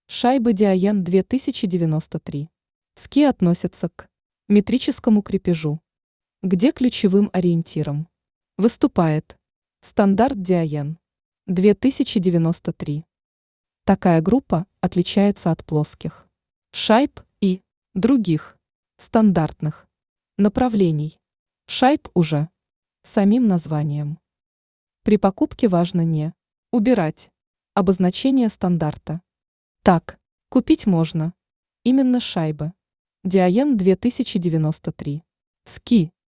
Шайбы Диаен 2093. Ски относятся к метрическому крепежу, где ключевым ориентиром выступает стандарт Диаен 2093. Такая группа отличается от плоских шайб и других стандартных направлений шайб уже самим названием. При покупке важно не убирать обозначение стандарта. Так, купить можно именно шайбы Диаен 2093. Ски